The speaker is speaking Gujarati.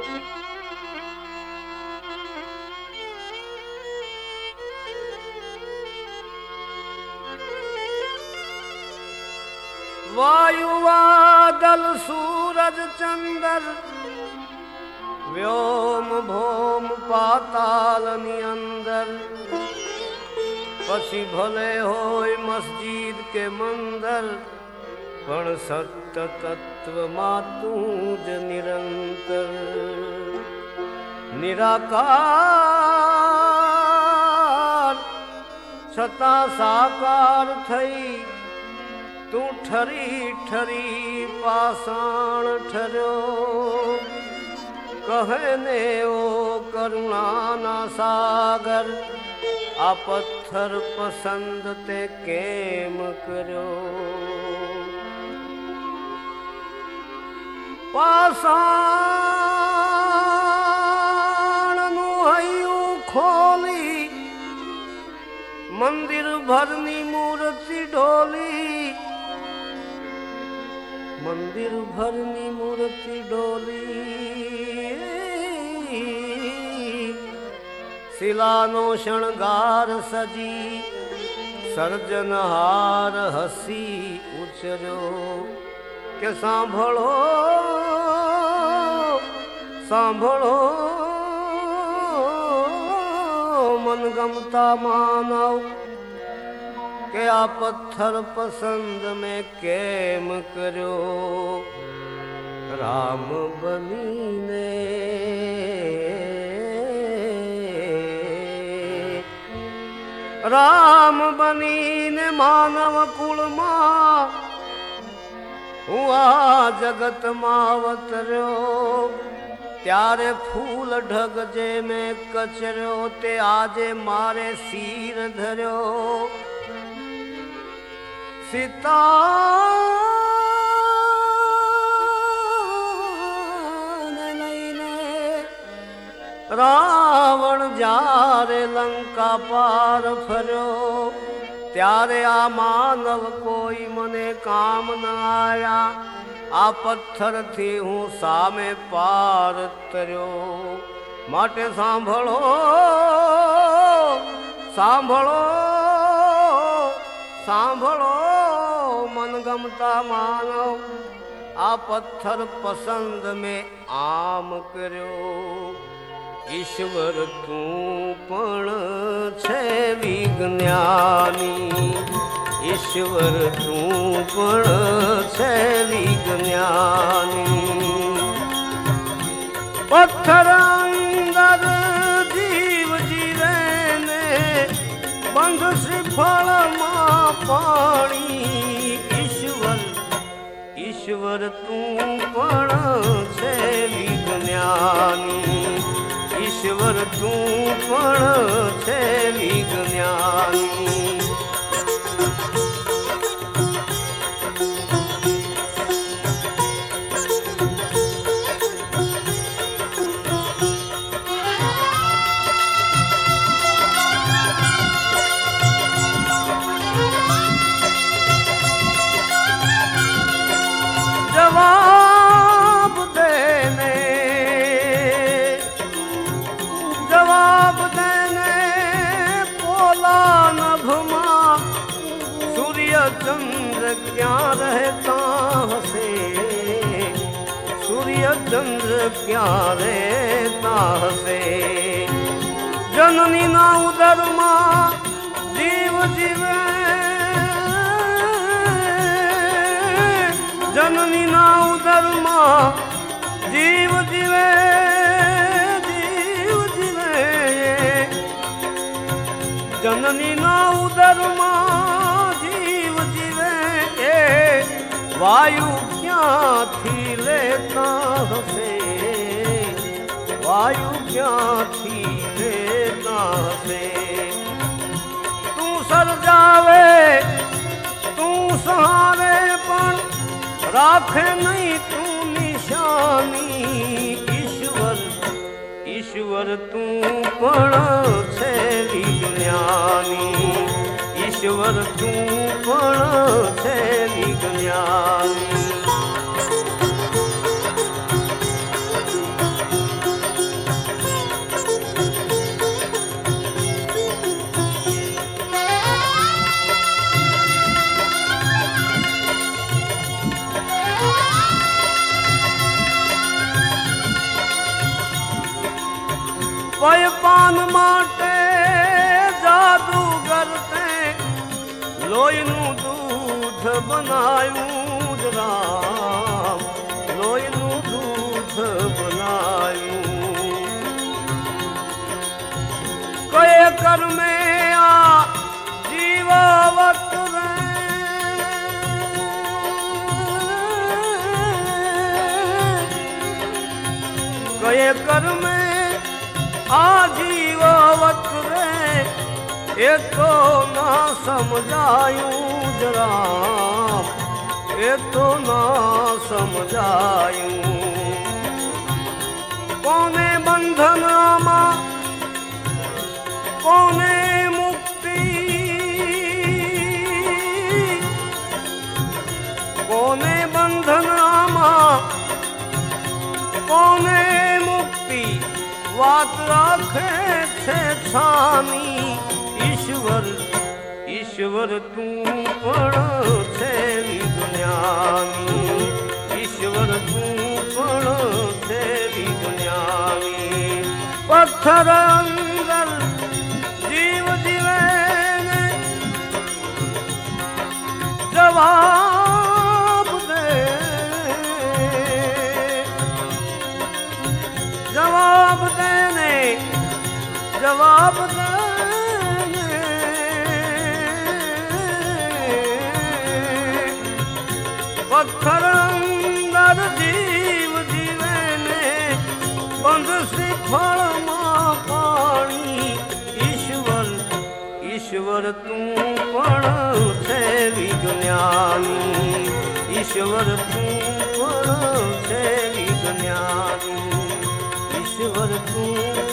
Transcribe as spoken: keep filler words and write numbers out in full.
વાયુ વાદલ સૂરજ ચંદર વ્યોમ ભોમ પાતાલની અંદર પછી ભલે હોય મસ્જિદ કે મંદર પણ સત્ય તત્વમાં તું જ નિરંતર નિરાકાર છતાં સાકાર થઈ તું ઠરી ઠરી પાષાણ ઠર્યો કહે ને ઓ કરુણાના સાગર આ પથ્થર પસંદ તે કેમ કર્યો પાષાણનું હૈયું ખોલી મંદિર ભરની મૂર્તિ ઢોલી મંદિર ભરની મૂર્તિ ડોલી શિલાનો શણગાર સજી સર્જનહાર હસી ઉછર્યો કે સાંભળો સાંભળો મનગમતા માનવ કે આ પથ્થર પસંદ મેં કેમ કર્યો રામ બનીને રામ બનીને માનવ કુળમાં હું આ જગતમાં અવતર્યો ત્યારે ફૂલ ઢગ જે મેં કચર્યો તે આજે મારે શિર ધર્યો સીતાને લઈને રાવણ જ્યારે લંકા પાર ફર્યો ત્યારે આ માનવ કોઈ મને કામ ન આયા આ પથ્થરથી હું સામે પાર તર્યો માટે સાંભળો સાંભળો સાંભળો મનગમતા માનવ આ પથ્થર પસંદ મેં આમ કર્યો ઈશ્વર તું પણ છે વિજ્ઞાની ઈશ્વર તું પણ છે વિજ્ઞાની પથ્થર અંદર જીવ જીવે ને બંધ શ્રીફળમાં પાણી ઈશ્વર ઈશ્વર તું પણ છે વિજ્ઞાની ઈશ્વર તું પણ છે વિજ્ઞાની जवाब देने जवाब देने पोला नभमा सूर्य चंद्र क्या रहता हसे सूर्य चंद्र क्या रहता हसे जननी ना उदरमा जीव जीवे जननी ना उदरमा जीव जीवे जीव जीवे जननी ना उदरमा जीव जीवे એ વાયુ ક્યાંથી લેતા હશે વાયુ ક્યાંથી લેતા હશે તું સર્જાવે તું સહારે પણ રાખે નહીં તું નિશાની ઈશ્વર ઈશ્વર તું પણ છે વિજ્ઞાની ઈશ્વર તું પણ છે વિજ્ઞાની પયપાન માટે જાદુગર તે લોહીનું દૂધ બનાયું જ રામ, લોહીનું દૂધ બનાયું. કયે કર્મે આ જીવાવત રે, કયે કર્મે આ જીવાવત રે, એ તો ના સમજાયું જ રામ, એ તો ના સમજાયું. કોને બંધન આમાં, કોને મુક્તિ, કોને બંધન આમાં, કોને મુક્તિ, વાત રાખે છે છાની. ઈશ્વર ઈશ્વર તું પણ છે વિજ્ઞાની, ઈશ્વર તું પણ છે વિજ્ઞાની. પથ્થર અંદર જીવ જીવે ને જવાબ દે, જવાબ દે ને જવાબ દે. પથ્થર અંદર જીવ જીવે ને બંધ શ્રીફળમાં પાણી. ઈશ્વર ઈશ્વર તું પણ છે વિજ્ઞાની, ઈશ્વર તું પણ છે વિજ્ઞાની, ઈશ્વર તું